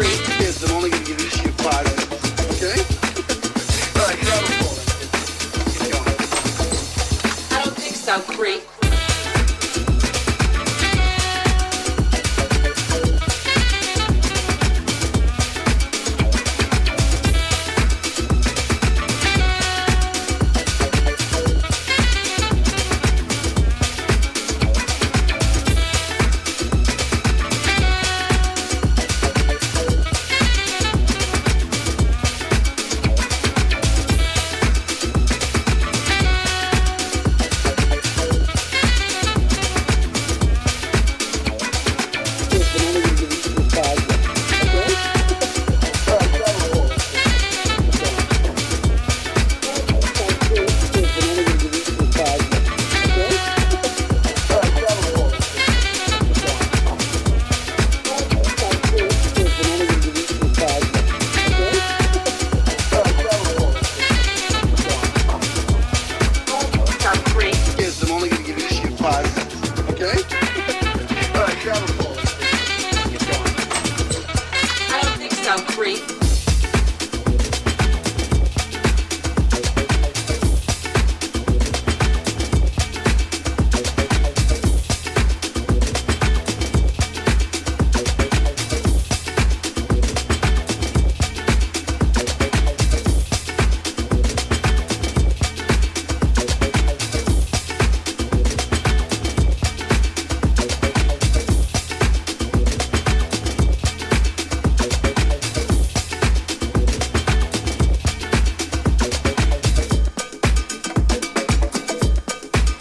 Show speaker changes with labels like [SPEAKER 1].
[SPEAKER 1] creep.
[SPEAKER 2] Kids, I'm only going to give you 5 minutes. Okay? All right, you know the phone. Keep going.
[SPEAKER 1] I don't think so, creep.